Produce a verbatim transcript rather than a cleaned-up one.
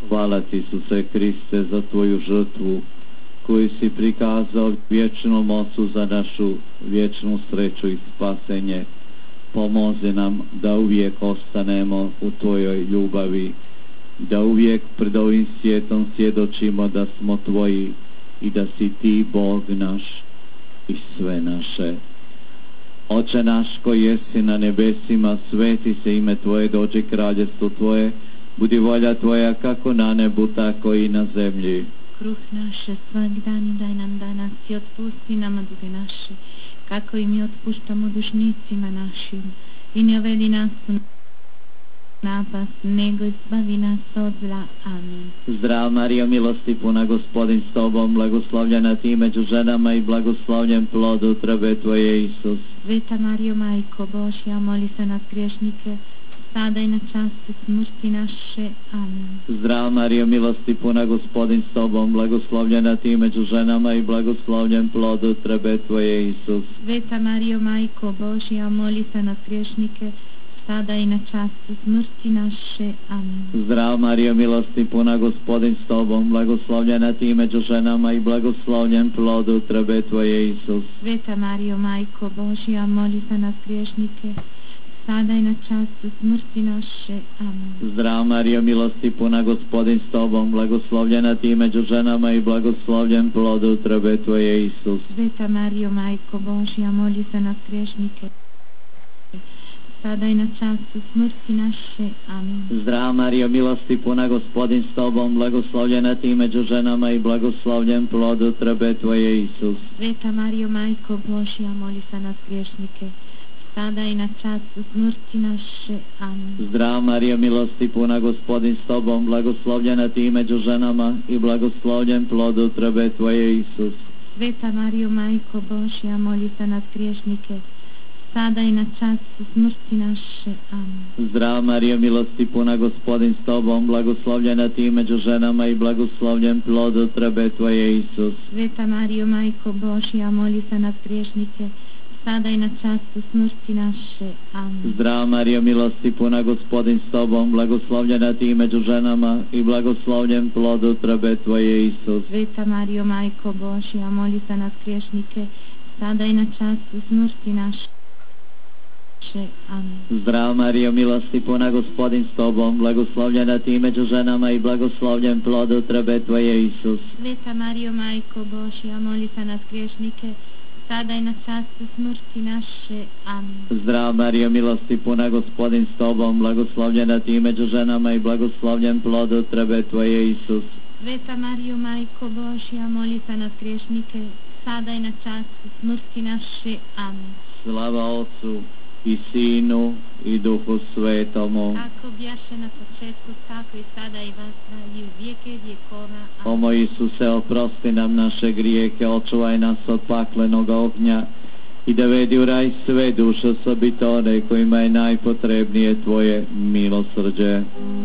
Hvala ti, Isuse Kriste, za tvoju žrtvu koju si prikazao vječnom Ocu za našu vječnu sreću i spasenje. Pomozi nam da uvijek ostanemo u tvojoj ljubavi, da uvijek pred ovim svijetom svjedočimo da smo tvoji i da si ti Bog naš i sve naše. Oče naš koji jesi na nebesima, sveti se ime tvoje, dođi kraljevstvo tvoje, budi volja tvoja kako na nebu, tako i na zemlji. Kruh naše svaki dan daj nam danas i otpusti nama duge naše, kako i mi otpuštamo dužnicima našim. I ne uvedi nas u napast, nego izbavi nas od zla. Amen. Zdrav Marijo, milosti puna, Gospodin s tobom, blagoslovljena ti među ženama i blagoslovljen plod utrobe tvoje, Isus. Sveta Marijo, Majko Božja, moli se nas griješnike, sada i na čas smrti naše. Amen. Zdrav Marijo, milosti puna, Gospodin s tobom, blagoslovljena ti među ženama i blagoslovljen plod utrobe tvoje, Isus. Sveta Marijo, Majko Božja, moli se nas griješnike, sada i na čas smrti naše. Amen. Zdrav Marijo, milosti puna, Gospodin s tobom, blagoslovljena ti među ženama i blagoslovljen plod utrobe tvoje, Isus. Sveta Marijo, Majko Božja, moli za nas griješnike, sada i na čas smrti naše. Amen. Zdrav Marijo, milosti puna, Gospodin s tobom, blagoslovljena ti među ženama i blagoslovljen plod utrobe tvoje, Isus. Sveta Marijo, Majko Božja, moli za nas griješnike, sada i na čas smrti naše. Amen. Zdrav Marijo, milosti puna, Gospodin s tobom, blagoslovljena ti među ženama i blagoslovljen plod utrobe tvoje, Isus. Sveta Marijo, Majko Božja, moli za nas griješnike, sada i na čas smrti naše. Amen. Zdrav Marijo, milosti puna, Gospodin s tobom, blagoslovljena ti među ženama i blagoslovljen plod utrobe tvoje, Isus. Sveta Marijo, Majko Božja, moli za nas griješnike, sada i na čas smrti naše. Amen. Zdrav Marijo, milosti puna, Gospodin s tobom, blagoslovljena ti među ženama i blagoslovljen plod utrobe tvoje, Isus. Sveta Marijo, Majko Božja, moli za nas griješnike, sada i na čas smrti naše. Amen. Zdrav Marijo, milosti puna, Gospodin s tobom, blagoslovljena ti među ženama i blagoslovljen plod utrobe tvoje, Isus. Sveta Marijo, Majko Božja, moli za nas griješnike, sada i na čas smrti naše. Amen. Zdrav Marijo, milosti puna, Gospodin s tobom, blagoslovljena ti među ženama i blagoslovljen plod utrobe tvoje, Isus. Sveta Marijo, Majko Božja, moli za nas griješnike, sada i na čas smrti naše. Amen. Zdrav Marijo, milosti puna, Gospodin s tobom, blagoslovljena ti među ženama i blagoslovljen plod utrobe tvoje, Isus. Sveta Marijo, Majko Božja, moli za nas griješnike, sada i na čas smrti naše. Amen. Slava Otcu i Sinu i Duhu Svetomu. Tako bjaše na početku, tako i sada i vazda i u vijeke vjekova. O moj Isuse, oprosti nam naše grijehe, očuvaj nas od paklenog ognja i dovedi u raj sve duše, osobito one kojima je najpotrebnije tvoje milosrđe.